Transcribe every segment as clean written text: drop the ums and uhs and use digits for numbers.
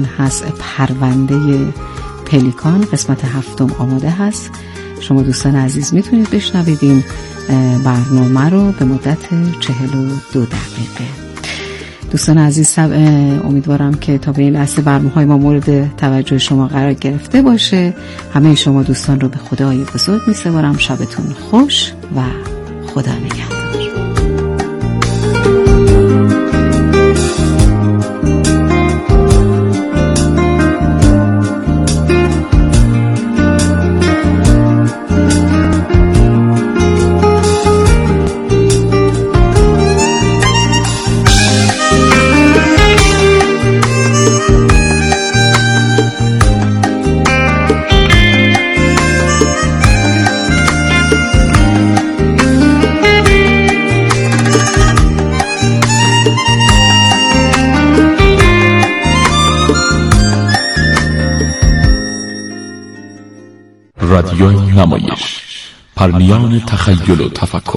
رمان هست پرونده پلیکان، قسمت 7 آماده هست. شما دوستان عزیز میتونید بشنوید این برنامه رو به مدت 42 دقیقه. دوستان عزیز امیدوارم که تا به این لحظه برنامه‌های ما مورد توجه شما قرار گرفته باشه. همه شما دوستان رو به خدای بزرگ می‌سپارم. شبتون خوش و خدا نگهدار. رادیوی نمایش، پرمیان تخیل و تفکر.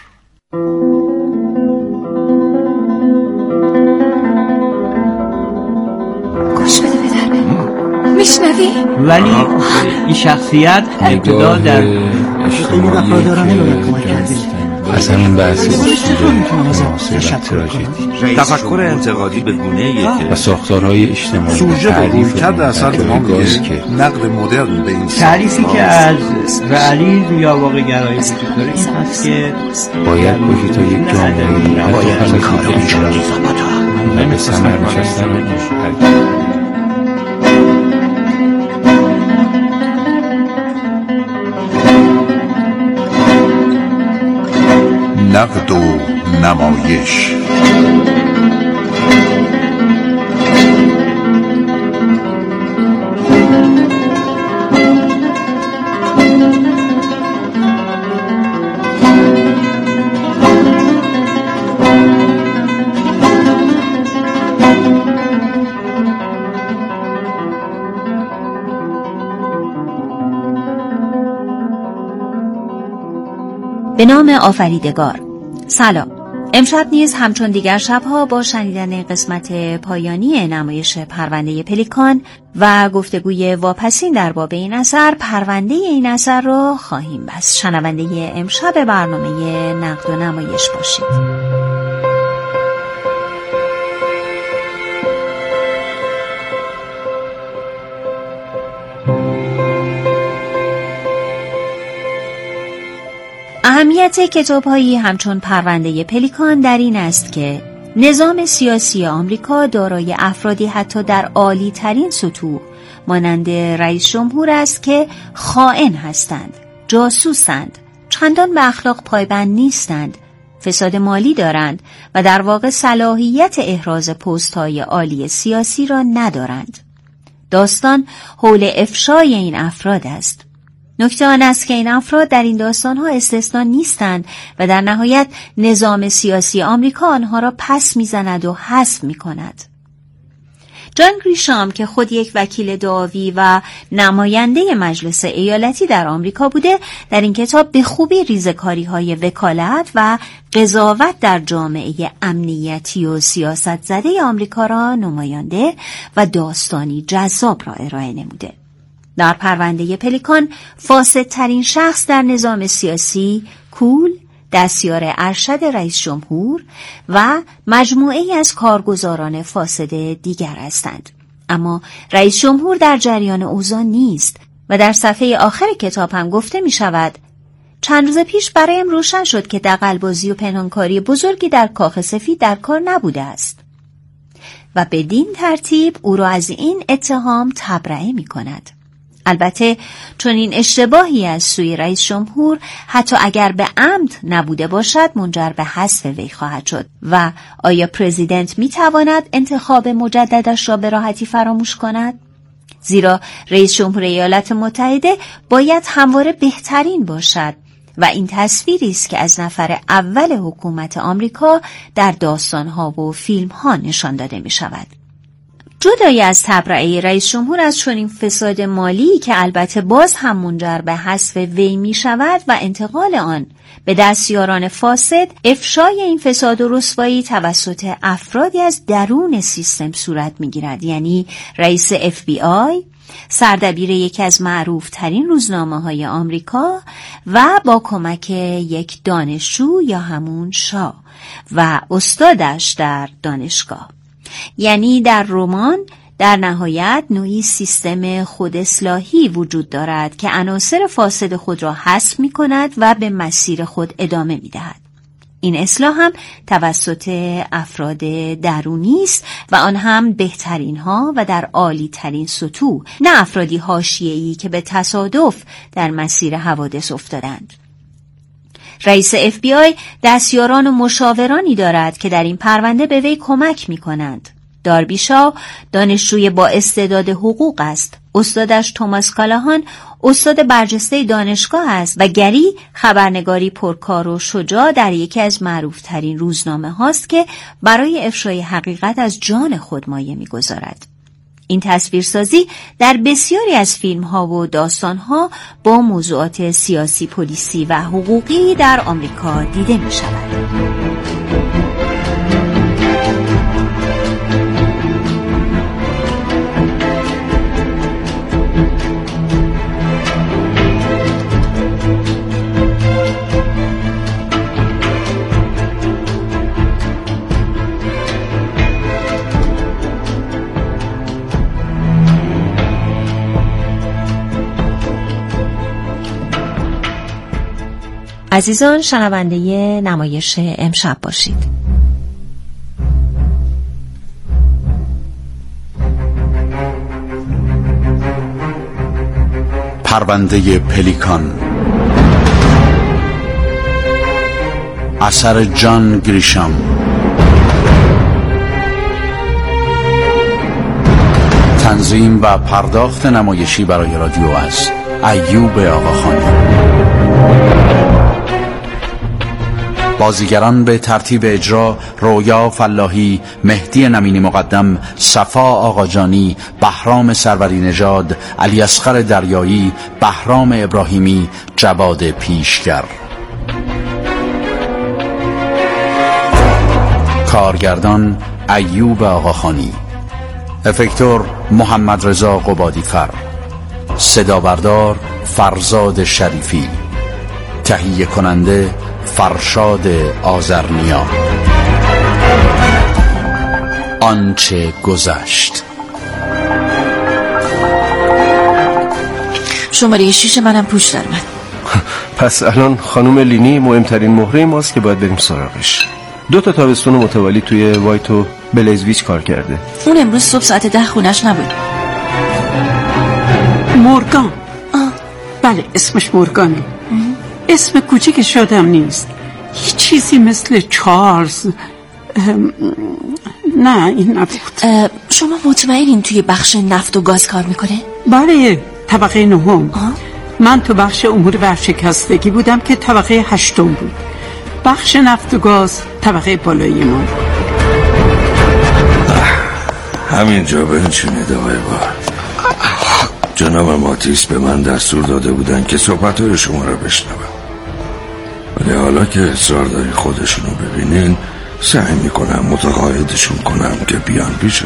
گوش بده پدر، میشنوی؟ ولی این شخصیت ابتدا در خیلی وفادارانه به کمک کردید. از همین بحثی تفکر انتقادی به گونه‌ای و ساختارهای اجتماعی سوژه به رویکرد اثر ما میگه نقد مدرن به این تعریفی که از رئالیسم یا واقع گرایی وجود داره این هست که باید باشی تا یک جامعه باید کار به ثمر نشستن نقد و نمایش. به نام آفریدگار. سلام. امشب نیز همچون دیگر شبها با شنیدن قسمت پایانی نمایش پرونده پلیکان و گفتگوی واپسین در باب این اثر، پرونده این اثر را خواهیم بست. شنونده امشب برنامه نقد و نمایش باشید. اهمیت کتاب‌هایی همچون پرونده پلیکان در این است که نظام سیاسی آمریکا دارای افرادی حتی در عالی ترین سطوح مانند رئیس جمهور است که خائن هستند، جاسوسند، چندان به اخلاق پایبند نیستند، فساد مالی دارند و در واقع صلاحیت احراز پست‌های عالی سیاسی را ندارند. داستان حول افشای این افراد است. نکته آن است که این افراد در این داستان‌ها استثنا نیستند و در نهایت نظام سیاسی آمریکا آنها را پس می‌زند و حذف می‌کند. جان گریشام که خود یک وکیل دعاوی و نماینده مجلس ایالتی در آمریکا بوده، در این کتاب به خوبی ریزه‌کاری‌های وکالت و قضاوت در جامعه امنیتی و سیاست زده آمریکا را نماینده و داستانی جذاب را ارائه نموده. در پرونده پلیکان فاسدترین شخص در نظام سیاسی کول، دستیار ارشد رئیس جمهور و مجموعه‌ای از کارگزاران فاسد دیگر هستند. اما رئیس جمهور در جریان اوضاع نیست و در صفحه آخر کتاب هم گفته می شود چند روز پیش برایم روشن شد که دغل‌بازی و پنهانکاری بزرگی در کاخ سفید در کار نبوده است و بدین ترتیب او را از این اتهام تبرئه می کند. البته چون این اشتباهی از سوی رئیس جمهور حتی اگر به عمد نبوده باشد منجر به حذف وی خواهد شد و آیا پرزیدنت می تواند انتخاب مجددش را به راحتی فراموش کند؟ زیرا رئیس جمهور ایالات متحده باید همواره بهترین باشد و این تصویری است که از نفر اول حکومت آمریکا در داستان‌ها و فیلم‌ها نشان داده می شود. جدای از تبرئه رئیس جمهور از چنین فساد مالی که البته باز هم منجر به حذف وی می شود و انتقال آن به دستیاران فاسد، افشای این فساد و رسوایی توسط افرادی از درون سیستم صورت می گیرد، یعنی رئیس FBI، سردبیر یکی از معروف ترین روزنامه های آمریکا و با کمک یک دانشجو یا همون شاه و استادش در دانشگاه. یعنی در رمان در نهایت نوعی سیستم خود اصلاحی وجود دارد که عناصر فاسد خود را حذف می کند و به مسیر خود ادامه می دهد. این اصلاح هم توسط افراد درونی است و آن هم بهترین ها و در عالی ترین سطوح، نه افرادی حاشیه‌ای که به تصادف در مسیر حوادث افتادند. رئیس FBI دستیاران و مشاورانی دارد که در این پرونده به وی کمک می کنند. داربی شاه دانشجوی با استعداد حقوق است. استادش توماس کالاهان استاد برجسته دانشگاه است و گری خبرنگاری پرکار و شجاع در یکی از معروفترین روزنامه هاست که برای افشای حقیقت از جان خود مایه می‌گذارد. این تصویرسازی در بسیاری از فیلم ها و داستان ها با موضوعات سیاسی، پلیسی و حقوقی در آمریکا دیده می شود. عزیزان شنونده نمایش امشب باشید. پرونده پلیکان، اثر جان گریشام، تنظیم و پرداخت نمایشی برای رادیو از ایوب آقاخانی. بازیگران به ترتیب اجرا: رویا فلاحی، مهدی نمینی مقدم، صفا آقاجانی، بهرام سروری نژاد، علی اصغر دریایی، بهرام ابراهیمی، جواد پیشگر. کارگردان ایوب آقاخانی، افکتور محمد رضا قبادیفر، صدا بردار فرزاد شریفی، تهیه کننده فرشاد آذرنیا. آنچه گذشت. شماره 6 منم پوش در من. پس الان خانم لینی مهمترین مهره ماست که باید بریم سراغش. 2 تابستون متوالی توی وایت و بلیزویچ کار کرده. اون امروز صبح ساعت 10 خونش نبود. مورگان. بله اسمش مورگانه. اسم کوچیکش یادم نیست. هیچ چیزی مثل چارلز. نه این نبود. شما مطمئنین توی بخش نفت و گاز کار میکنه؟ بله طبقه 9. من تو بخش امور ورشکستگی بودم که طبقه 8 بود. بخش نفت و گاز طبقه بالایی ما. همینجا بنشینید آقای با. جناب ماتیس به من دستور داده بودن که صحبت‌های شما را بشنوم، ولی حالا که اصرار داری خودشونو ببینین سعی میکنم متقاعدشون کنم که بیان پیشتون.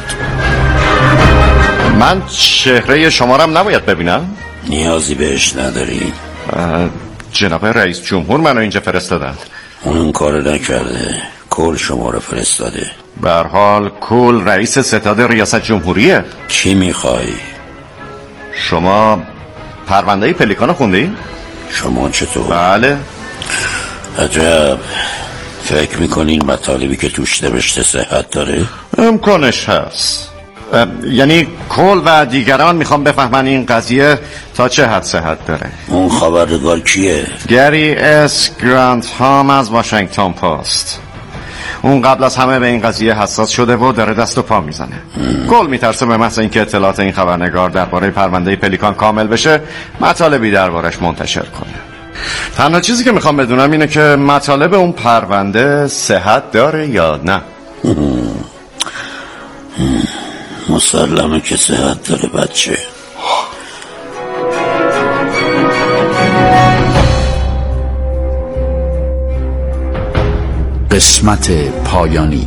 من چهره شما را نباید ببینم؟ نیازی بهش نداری. جناب رئیس جمهور منو اینجا فرستادند. اون کار نکرده، کل شما رو فرستاده. به هر حال کل رئیس ستاد ریاست جمهوریه. چی میخوای؟ شما پرونده پلیکان خوندی؟ شما چطور؟ بله. عجب. فکر میکنین مطالبی که توش نوشته صحت داره؟ امکانش هست. یعنی کل و دیگران میخوام بفهمن این قضیه تا چه حد صحت داره. اون خبرنگار کیه؟ گری اس گرانت هام از واشنگتن پست. اون قبل از همه به این قضیه حساس شده و داره دست و پا میزنه. کل میترسه به محض اینکه اطلاعات این خبرنگار درباره پرونده پلیکان کامل بشه مطالبی دربارش منتشر کنه. تنها چیزی که میخوام بدونم اینه که مطالب اون پرونده صحت داره یا نه. مسلمه که صحت داره بچه. قسمت پایانی.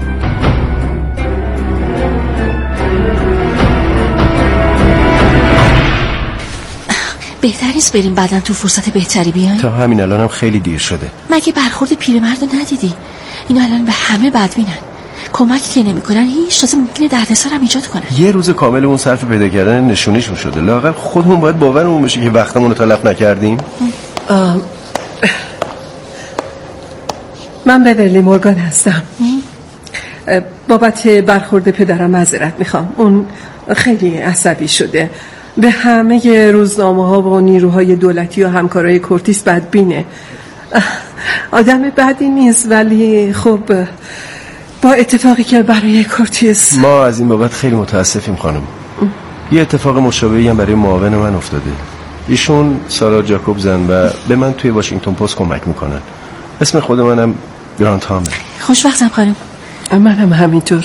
بهتر نیست بریم بعدن تو فرصت بهتری بیاین؟ تا همین الانم خیلی دیر شده. مگه برخورد پیرمردو ندیدی؟ اینا الان به همه بدبینن، کمکی که نمیکنن هیچ، تازه ممکنه دردسر هم ایجاد کنن. یه روز کامل اون صرف پیدا کردن نشونیشون شده. لااقل خودمون باید باورمون بشه که وقتمون رو تلف نکردیم. من بورلی مورگان هستم. بابت برخورد پدرم معذرت میخوام. اون خیلی عصبی شده، به همه روزنامه ها و نیروهای دولتی و همکارای کورتیس بدبینه. آدم بدی نیست، ولی خب با اتفاقی که برای کورتیس. ما از این بابت خیلی متاسفیم خانم. یه اتفاق مشابهی هم برای معاون من افتاده. ایشون سارا جاکوبزن و به من توی واشنگتن پست کمک میکنن. اسم خود منم گرانت هامه. خوشبختم خانم. منم همینطور.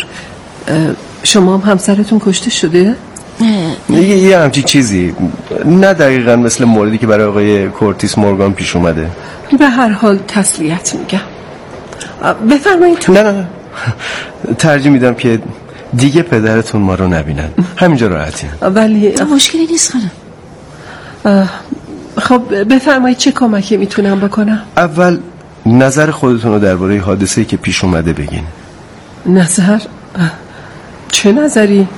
شما هم همسرتون کشته شده؟ یه همچین چیزی، نه دقیقا مثل موردی که برای آقای کورتیس مورگان پیش اومده. به هر حال تسلیت میگم. بفرمایید. نه ترجیح میدم که دیگه پدرتون ما رو نبینن. همینجا راحتیم. ولی مشکلی نیست خانم. خب بفرمایید چه کمکی میتونم بکنم؟ اول نظر خودتون رو درباره حادثه‌ای که پیش اومده بگین. نظر؟ چه نظری؟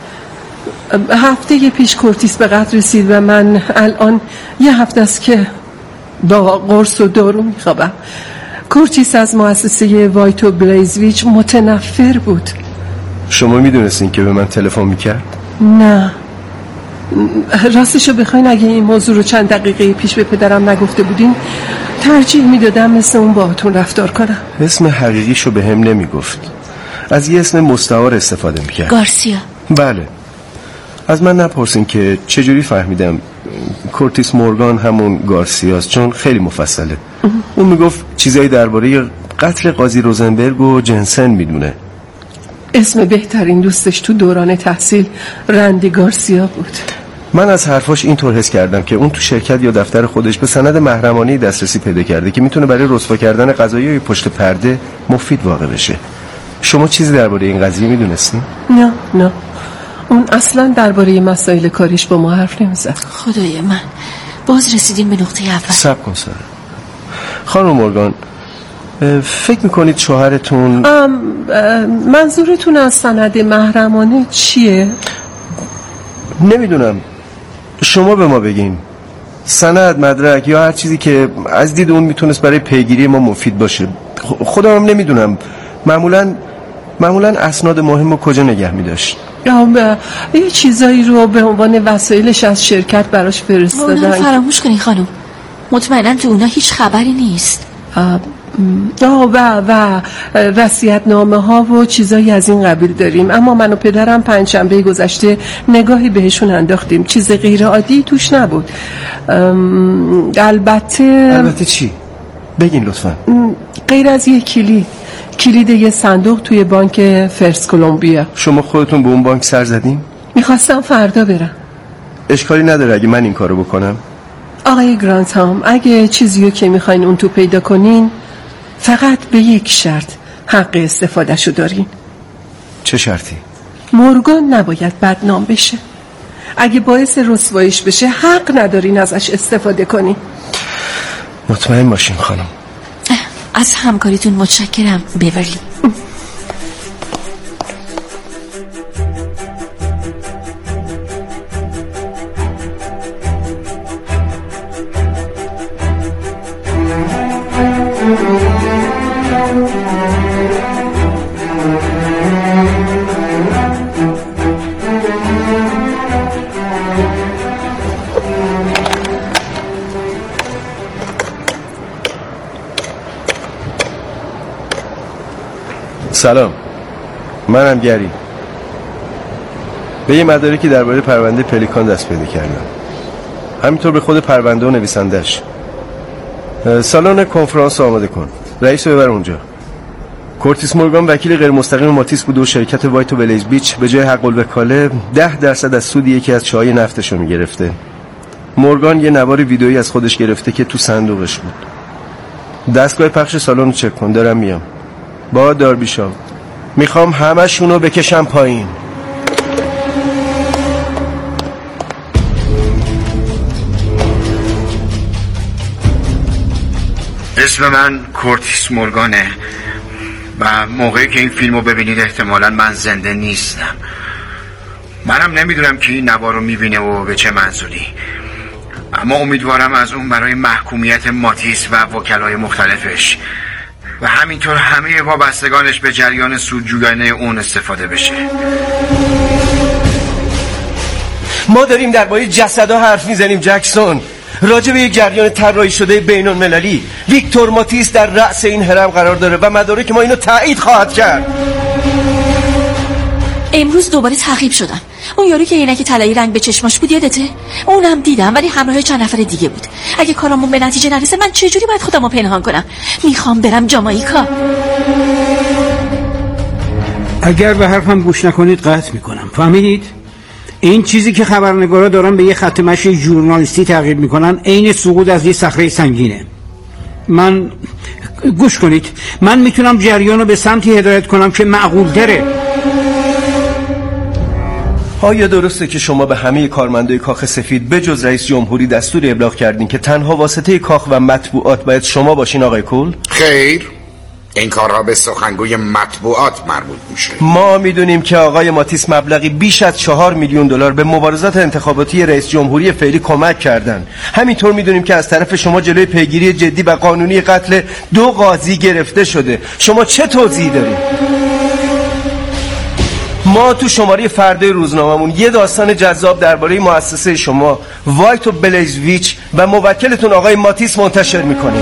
هفته پیش کورتیس به قتل رسید و من الان یه هفته است که با قرص و دارو میخوابم. کورتیس از مؤسسه وایت و بلیزویچ متنفر بود. شما میدونستین که به من تلفن میکرد؟ نه، راستشو بخواین اگه این موضوع رو چند دقیقه پیش به پدرم نگفته بودین ترجیح میدادم مثل اون باهاتون رفتار کنم. اسم حقیقیشو به هم نمیگفت، از یه اسم مستعار استفاده میکرد. گارسیا. بله. از من نپرسین که چجوری فهمیدم کورتیس مورگان همون گارسیاست، چون خیلی مفصله. اون میگفت چیزایی درباره قتل قاضی روزنبرگ و جنسن میدونه. اسم بهترین دوستش تو دوران تحصیل رندی گارسیا بود. من از حرفاش اینطور حس کردم که اون تو شرکت یا دفتر خودش به سند محرمانه دسترسی پیدا کرده که میتونه برای رسوا کردن قضایای پشت پرده مفید واقع بشه. شما چیزی درباره این قضیه میدونستین؟ نه اون اصلا درباره مسائل کاریش با ما حرف نمیزد. خدای من، باز رسیدیم به نقطه اول. صبر کن سارا. خانم مورگان، فکر میکنید شوهرتون منظورتون از سند محرمانه چیه؟ نمیدونم، شما به ما بگین. سند، مدرک یا هر چیزی که از دید اون میتونست برای پیگیری ما مفید باشه. خودم هم نمیدونم. معمولا اسناد مهم رو کجا نگه میداشت؟ یه چیزایی رو به عنوان وسایلش از شرکت براش فرستادن. فراموش کنی خانم، مطمئنا تو اونا هیچ خبری نیست. و وصیت‌نامه ها و چیزایی از این قبیل داریم، اما من و پدرم پنجشنبه گذشته نگاهی بهشون انداختیم. چیز غیر عادی توش نبود. البته چی؟ بگین لطفا. غیر از یه کلید یه صندوق توی بانک فرست کلمبیا. شما خودتون به اون بانک سر زدین؟ میخواستم فردا برم. اشکالی نداره اگه من این کارو بکنم؟ آقای گرانت هام، اگه چیزیو که میخواین اون تو پیدا کنین فقط به یک شرط حق استفادهشو دارین. چه شرطی؟ مورگان نباید بدنام بشه. اگه باعث رسواییش بشه حق ندارین ازش استفاده کنین. مطمئن باشین خانم. از همکاریتون متشکرم بیورلی. سلام، منم گری. به یه مدارکی درباره پرونده پلیکان دست پیدا کردم، همینطور به خود پرونده و نویسندش. سالن کنفرانس آماده کن، رئیس رو ببر اونجا. کورتیس مورگان وکیل غیر مستقیم ماتیس بود و شرکت وایت و بلیز بیچ به جای حق الوکاله 10% از سود یکی از چاهای نفتشو میگرفته. مورگان یه نوار ویدئویی از خودش گرفته که تو صندوقش بود. دستگاه پخش سالن رو چک کن، دارم میام. با داربیشاو میخوام همشونو بکشم پایین. اسم من کورتیس مورگانه و موقعی که این فیلمو ببینید احتمالاً من زنده نیستم. منم نمیدونم که این نوار رو میبینه و به چه منظوری، اما امیدوارم از اون برای محکومیت ماتیس و وکلای مختلفش و همینطور همه وابستگانش به جریان سودجویانه اون استفاده بشه. ما داریم درباره جسدها حرف میزنیم جکسون، راجع به یک جریان طراحی شده بین المللی. ویکتور ماتیس در رأس این هرم قرار داره و مدارک ما اینو تایید خواهد کرد. امروز دوباره تعقیب شدم. اون یارو که عینک طلایی رنگ به چشماش بود یادته؟ اونم دیدم ولی همراه چند نفر دیگه بود. اگه کارامون به نتیجه نرسه من چجوری باید خودمو پنهان کنم؟ میخوام برم جامائیکا. اگر به حرفم گوش نکنید قطع میکنم، فهمیدید؟ این چیزی که خبرنگارا دارن به یه خط مشی ژورنالیستی تغییر میکنن عین سقوط از یه صخره سنگینه. من گوش کنید، من میتونم جریان رو به سمتی هدایت کنم که معقول تره. آیا درسته که شما به همه کارمندای کاخ سفید به جز رئیس جمهوری دستور ابلاغ کردین که تنها واسطه کاخ و مطبوعات باید شما باشین آقای کول؟ خیر، این کارها به سخنگوی مطبوعات مربوط میشه. ما میدونیم که آقای ماتیس مبلغی بیش از 4 میلیون دلار به مبارزات انتخاباتی رئیس جمهوری فعلی کمک کردن. همینطور میدونیم که از طرف شما جلوی پیگیری جدی و قانونی قتل 2 قاضی گرفته شده. شما چه توضیحی دارید؟ ما تو شماره فردای روزنامه‌مون یه داستان جذاب درباره مؤسسه شما وایت و بلیزویچ و موکلتون آقای ماتیس منتشر میکنیم.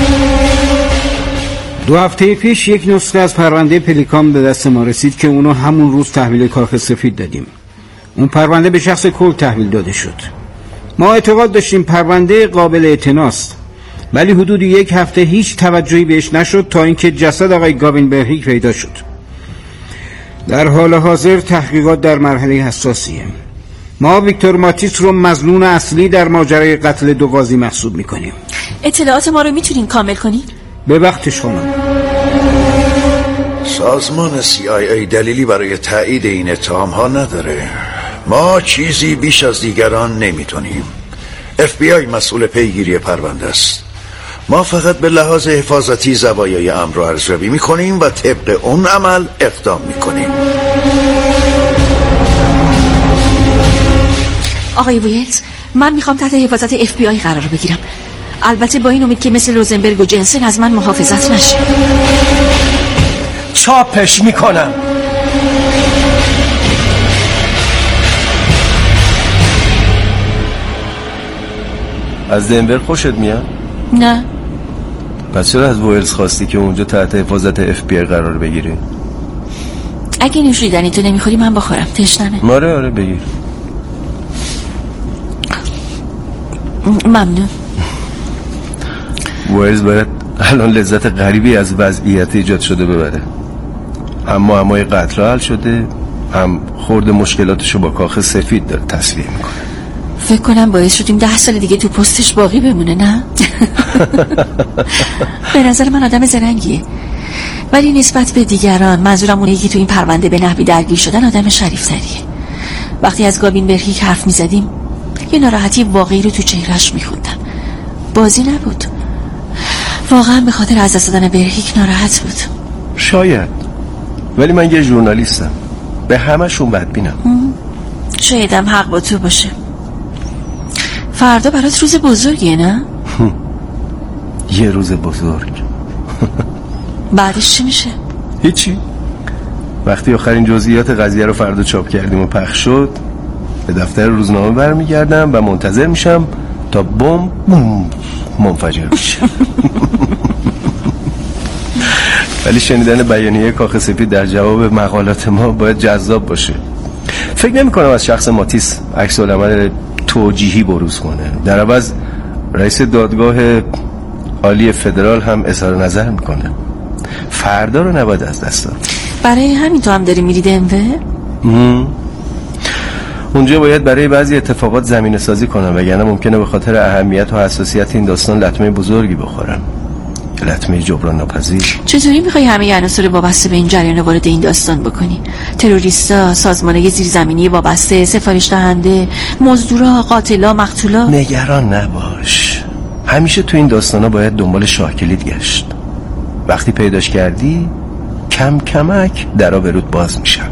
2 هفته پیش یک نسخه از پرونده پلیکان به دست ما رسید که اونو همون روز تحویل کاخ سفید دادیم. اون پرونده به شخص کول تحویل داده شد. ما اعتقاد داشتیم پرونده قابل اعتناست، ولی حدود 1 هفته هیچ توجهی بهش نشد تا اینکه جسد آقای گاوین برهیک پیدا شد. در حال حاضر تحقیقات در مرحله حساسیه. ما ویکتور ماتیس رو مظنون اصلی در ماجرای قتل 2 قاضی محسوب میکنیم. اطلاعات ما رو میتونین کامل کنین؟ به وقتش خانم. سازمان CIA دلیلی برای تایید این اتهام ها نداره. ما چیزی بیش از دیگران نمیتونیم. FBI مسئول پیگیری پرونده است. ما فقط به لحاظ حفاظتی زوایای امر رو ارزیابی میکنیم و طبق اون عمل اقدام میکنیم. آقای ویلز، من میخوام تحت حفاظت FBI قرار بگیرم، البته با این امید که مثل روزنبرگ و جنسن از من محافظت نشه. چاپش میکنم. از دنور خوشت میاد؟ نه. پس چرا از ویلز خواستی که اونجا تحت حفاظت FBI قرار بگیری؟ اگه نوشیدنی تو نمیخوری من بخورم، تشنمه. آره بگیر. ممنون. ویلز باید الان لذت غریبی از وضعیت ایجاد شده ببره. اما همای قتل حل شده، هم خورده مشکلاتشو با کاخ سفید داره تسلیه میکنه. فکر کنم باعث شدیم 10 سال دیگه تو پستش باقی بمونه، نه؟ به نظر من آدم زرنگیه، ولی نسبت به دیگران، منظورم اونایی که تو این پرونده به نحوی درگیر شدن، آدم شریفتریه. وقتی از گاوین برهیک حرف میزدیم یه ناراحتی واقعی رو تو چهرهش میخوندم. بازی نبود، واقعا به خاطر از دست دادن برهیک ناراحت بود. شاید، ولی من یه ژورنالیستم، به همشون بدبینم. شایدم حق با تو باشه. فردا برات روز بزرگیه، نه؟ یه روز بزرگ. بعدش چی میشه؟ هیچی. وقتی آخرین جزئیات قضیه رو فردا چاپ کردیم و پخش شد، به دفتر روزنامه برمیگردم و منتظر میشم تا بمب منفجر بشه. ولی شنیدن بیانیه کاخ سفید در جواب مقالات ما باید جذاب باشه. فکر نمی کنم از شخص ماتیس عکس العمل توجیهی بروز کنه. در عوض رئیس دادگاه عالی فدرال هم اظهار نظر میکنه. فردا رو نباید از دست داد. برای همین تو هم داری میری دنور؟ اونجا باید برای بعضی اتفاقات زمینه سازی کنم، وگرنه ممکنه به خاطر اهمیت و حساسیت این داستان لطمه بزرگی بخورم، لطمه جبران ناپذیر. چطوری میخوای همه عناصر وابسته به این جریان وارد این داستان بکنی؟ تروریستا، سازمانهای زیرزمینی وابسته، سفارش دهنده، مزدورا، قاتلا، مقتولا. نگران نباش، همیشه تو این داستانا باید دنبال شاه کلید گشت. وقتی پیداش کردی کم کمک درا به رود باز میشن.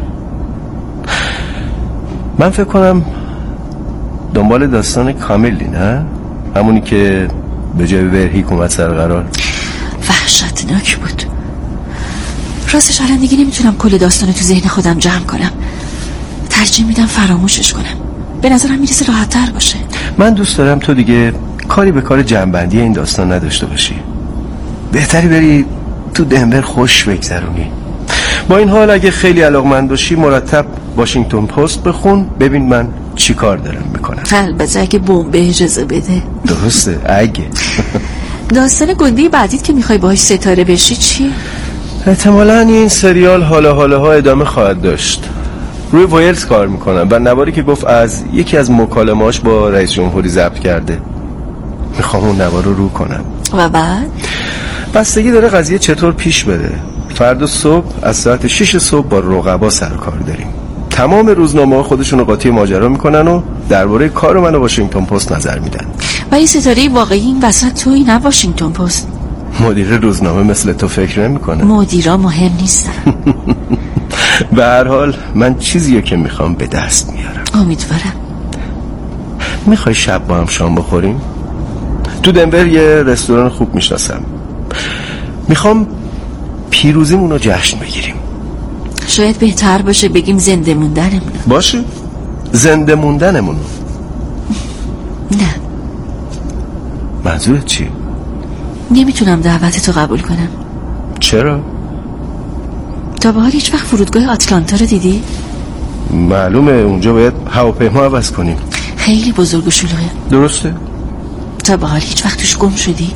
من فکر کنم دنبال داستان کاملی، نه؟ همونی که به جای برهیک اومد سر قرار. وحشتناک بود. راستش الان دیگه نمیتونم کل داستان تو ذهن خودم جمع کنم. ترجیح میدم فراموشش کنم. به نظرم میرسه راحت تر باشه. من دوست دارم تو دیگه کاری به کار جمع‌بندی این داستان نداشته باشی. بهتری بری تو دنور خوش بگذرونی. با این حال اگه خیلی علاقمند باشی مرتب واشنگتن پست بخون، ببین من چی کار دارم میکنم. البته اگه بمب اجازه بده. درسته اگه. داستان گنده بعدیت که میخوای باهاش ستاره بشی چیه؟ احتمالاً این سریال حالا ها ادامه خواهد داشت. روی ویلز کار میکنم و نواری که گفت از یکی از مکالمه‌اش با رئیس جمهوری ضبط کرده. میخوام اون نوار رو کنم. و بعد؟ بستگی داره قضیه چطور پیش بره. فردا صبح از ساعت 6 صبح با رقبا سر کار داریم. تمام روزنامه‌ها خودشونو قاطی ماجرا میکنن و درباره کار من واشنگتن پست نظر میدن. و این ستاره واقعی این وسط تویی، نه واشنگتن پست. مدیر روزنامه مثل تو فکر نمیکنه. مدیرا مهم نیستن. به هر حال من چیزیه که میخوام به دست میارم. امیدوارم. میخوای شب با هم شام بخوریم؟ تو دنور یه رستوران خوب میشناسم. میخوام پیروزیمون رو جشن بگیریم. شاید بهتر باشه بگیم زنده موندنمون. باشه، زنده موندنمون. نه. منظورت چی؟ نمیتونم دعوتتو قبول کنم. چرا؟ تا به حال هیچ وقت فرودگاه آتلانتا رو دیدی؟ معلومه اونجا باید هواپیما عوض کنیم. خیلی بزرگ و شلوغه. درسته؟ تا به حال هیچ وقت توش گم شدی؟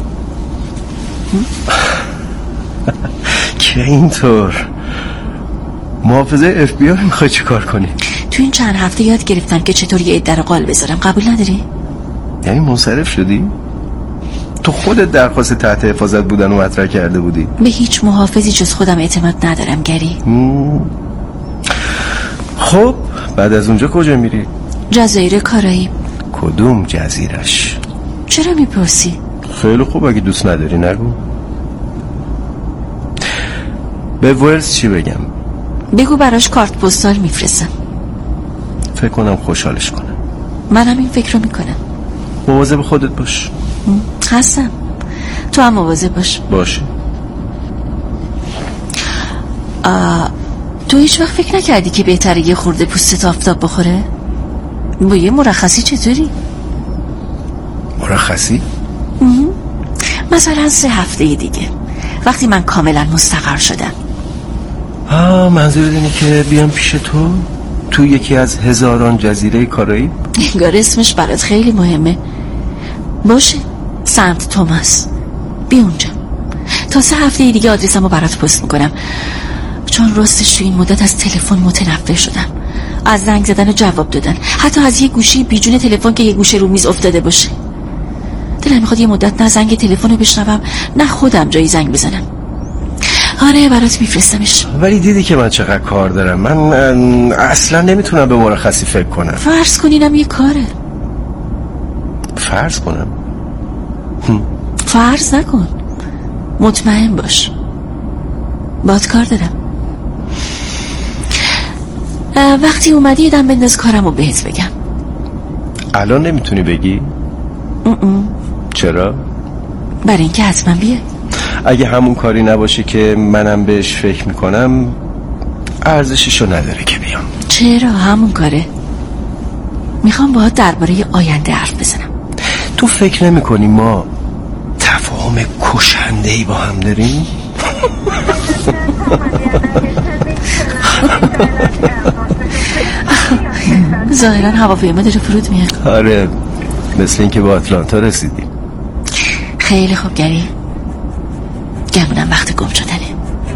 که اینطور محافظه FBI میخوای چی کار کنی؟ تو این چند هفته یاد گرفتم که چطور یه عده رو قال بذارم. قبول نداری؟ یعنی منصرف شدی؟ تو خودت درخواست تحت حفاظت بودن و مطرح کرده بودی. به هیچ محافظی جز خودم اعتماد ندارم گری. خب بعد از اونجا کجا میری؟ جزایر کارائیب. کدوم جزیرش؟ چرا میپرسی؟ خیلی خوب، اگه دوست نداری نگو. به ویلز چی بگم؟ بگو براش کارت پستال میفرستم. فکر کنم خوشحالش کنم. منم این فکر رو میکنم. مواظب خودت باش. هستم. تو هم مواظب باش. باشه. تو هیچ وقت فکر نکردی که بهتره یه خورده پوستت آفتاب بخوره؟ با یه مرخصی چطوری؟ مرخصی؟ مثلا 3 هفته دیگه، وقتی من کاملا مستقر شدم. منظورت اینه که بیام پیش تو یکی از هزاران جزیره کارائیب؟ انگار اسمش برات خیلی مهمه. باشه، سنت توماس. بیا اونجا. تا 3 هفته دیگه آدرسمو برات پست میکنم، چون راستش تو این مدت از تلفن متنفر شدم. از زنگ زدن و جواب دادن، حتی از یه گوشی بیجون تلفن که یه گوشه رو میز افتاده باشه. دلم میخواد یه مدت نه زنگ تلفن رو بشنوم نه خودم جایی زنگ بزنم. آره برات میفرستمش. ولی دیدی که من چقدر کار دارم. من اصلا نمیتونم به مرخصی فکر کنم. فرض کنینم یه کاره. فرض کنم؟ فرض نکن، مطمئن باش باید کار دارم. وقتی اومدی یدم بنداز کارمو بهت بگم. الان نمیتونی بگی؟ چرا؟ برای اینکه حتما بیای. اگه همون کاری نباشه که منم بهش فکر میکنم ارزششو نداره که بیام. چرا؟ همون کاره. میخوام باهات درباره آینده حرف بزنم. تو فکر نمیکنی ما تفاهم کشنده‌ای با هم داریم؟ ظاهرا هواپیما داره فرود میاد. آره، مثل اینکه با آتلانتا رسیدیم. خیلی خوب گری. گمونم وقت گم شدنه.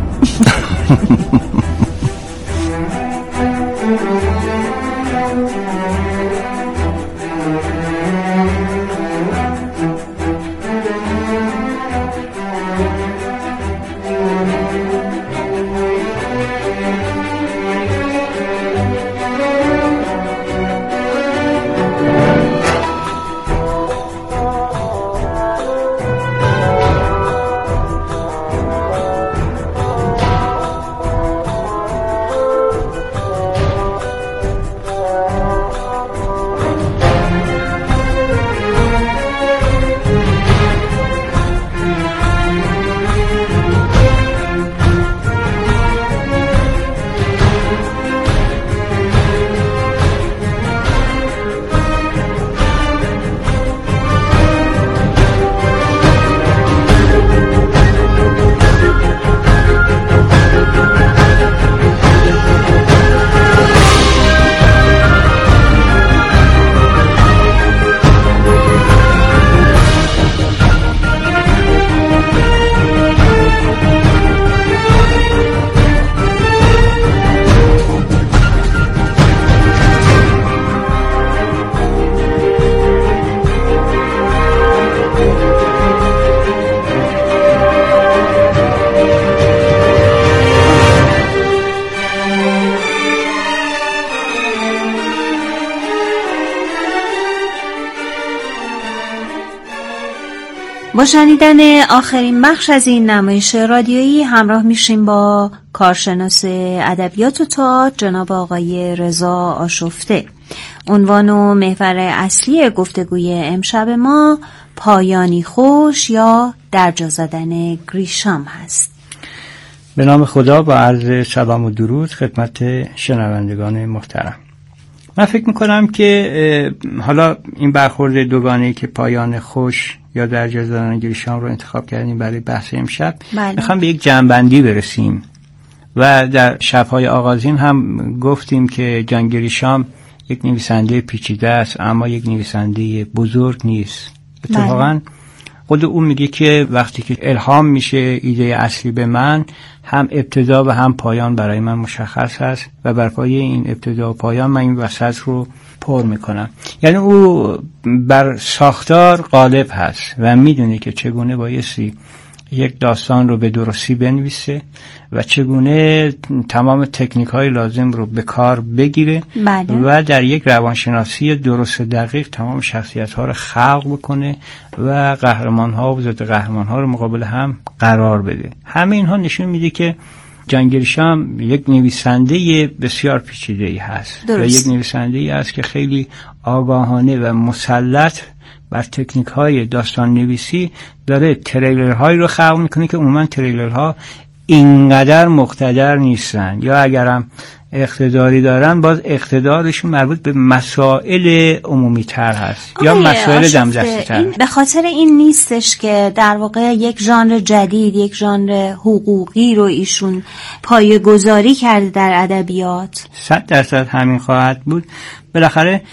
با شنیدن آخرین بخش از این نمایش رادیویی همراه میشیم با کارشناس ادبیات و تئاتر جناب آقای رضا آشفته. عنوان و محور اصلی گفتگوی امشب ما پایانی خوش یا درجا زدن گریشام هست. به نام خدا با عرض سلام و درود خدمت شنوندگان محترم. من فکر میکنم که حالا این برخورد دوگانه‌ای که پایان خوش یا درجا زدن گریشام رو انتخاب کردیم برای بحث امشب، میخوام به یک جمع‌بندی برسیم و در شب‌های آغازین هم گفتیم که جان گریشام یک نویسنده پیچیده است اما یک نویسنده بزرگ نیست. اتفاقاً خود او میگه که وقتی که الهام میشه ایده اصلی به من، هم ابتدا و هم پایان برای من مشخص هست و بر پایه این ابتدا و پایان من این وسط رو پر میکنم. یعنی او بر ساختار غالب هست و میدونه که چگونه بایستی یک داستان رو به درستی بنویسه و چگونه تمام تکنیک های لازم رو به کار بگیره و در یک روانشناسی درست دقیق تمام شخصیت ها رو خلق بکنه و قهرمان ها و ضد قهرمان ها رو مقابل هم قرار بده. همه اینها نشون میده که جان گریشام یک نویسنده بسیار پیچیده‌ای هست و یک نویسنده‌ای است که خیلی آگاهانه و مسلط بر تکنیک های داستان نویسی داره تریلرهایی رو خلق میکنه که عموما تریلرها اینقدر مقتدر نیستن یا اگرم اقتداری دارن باز اقتدارشون مربوط به مسائل عمومی تر هست یا مسائل دمدستی تر. به خاطر این نیستش که در واقع یک ژانر جدید، یک ژانر حقوقی رو ایشون پایه‌گذاری کرده در ادبیات؟ 100% همین خواهد بود. بالاخره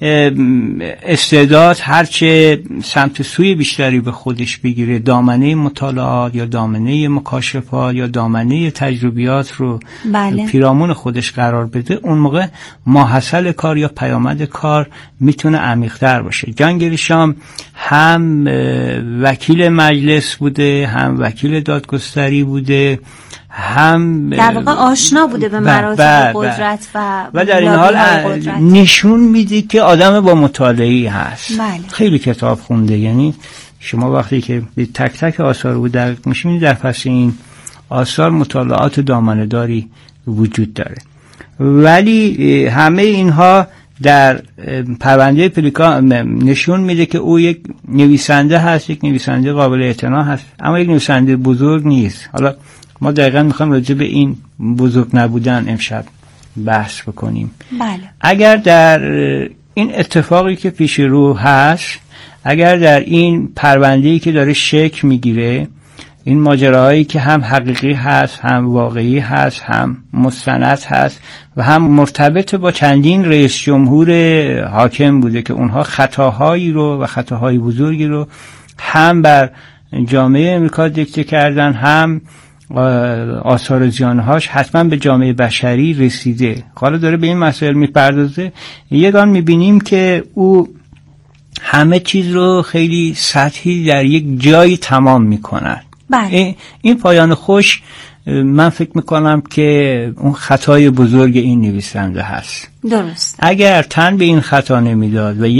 استعداد هرچه سمت سوی بیشتری به خودش بگیره، دامنه مطالعات یا دامنه مکاشفات یا دامنه تجربیات رو پیرامون خودش قرار بده، اون موقع ماحصل کار یا پیامد کار میتونه عمیق‌تر باشه. جان گریشام هم وکیل مجلس بوده، هم وکیل دادگستری بوده، هم در واقع آشنا بوده به مراتب قدرت و در این حال نشون میده که آدم با مطالعه‌ای هست. خیلی کتاب خونده. یعنی شما وقتی که به تک تک آثار رو دقیق میشین در پس این آثار مطالعات دامنه‌داری وجود داره. ولی همه اینها در پرونده پلیکان نشون میده که او یک نویسنده هست، یک نویسنده قابل اعتنا هست، اما یک نویسنده بزرگ نیست. حالا ما دقیقا میخوایم راجع به این بزرگ نبودن امشب بحث بکنیم. اگر در این اتفاقی که پیش رو هست، اگر در این پرونده‌ای که داره شکل میگیره، این ماجراهایی که هم حقیقی هست، هم واقعی هست، هم مستند هست و هم مرتبط با چندین رئیس جمهور حاکم بوده که اونها خطاهایی رو و خطاهای بزرگی رو هم بر جامعه امریکا دیکته کردن، هم آثار و زیانهاش حتما به جامعه بشری رسیده. حالا داره به این مسائل میپردازه. یگان میبینیم که او همه چیز رو خیلی سطحی در یک جایی تمام میکنن. بله. این پایان خوش من فکر میکنم که اون خطای بزرگ این نویسنده هست. درست. اگر تن به این خطا نمیداد و